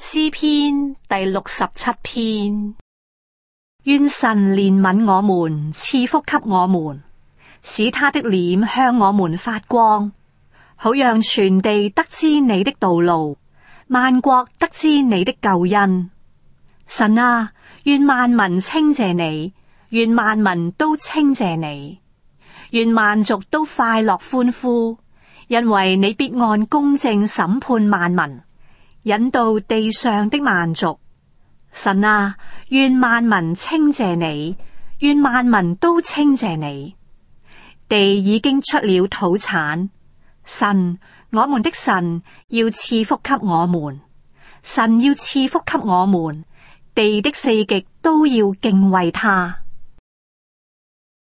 詩篇第67篇。願神憐憫我們，賜福給我們，使他的臉向我們發光，好讓全地得知你的道路，萬國得知你的救恩。神啊，願萬民稱謝你，願萬民都稱謝你，願萬族都快樂歡呼，因為你必按公正審判萬民，引導地上的萬族。神啊，願萬民稱謝你，願萬民都稱謝你。地已經出了土產，神，我們的神要賜福給我們，神要賜福給我們，地的四極都要敬畏他。